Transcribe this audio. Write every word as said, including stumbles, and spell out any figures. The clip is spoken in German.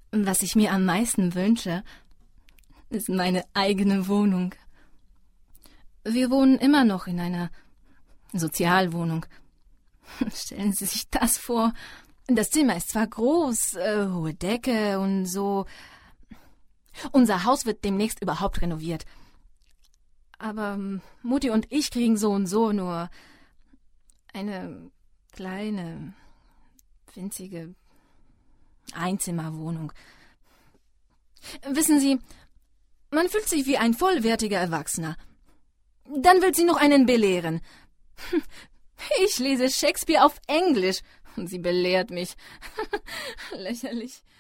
Was ich mir am meisten wünsche, ist meine eigene Wohnung. Wir wohnen immer noch in einer Sozialwohnung. Stellen Sie sich das vor. Das Zimmer ist zwar groß, äh, hohe Decke und so. Unser Haus wird demnächst überhaupt renoviert. Aber Mutti und ich kriegen so und so nur eine kleine, winzige Einzimmerwohnung. Wissen Sie, man fühlt sich wie ein vollwertiger Erwachsener. Dann will sie noch einen belehren. Ich lese Shakespeare auf Englisch und sie belehrt mich. Lächerlich.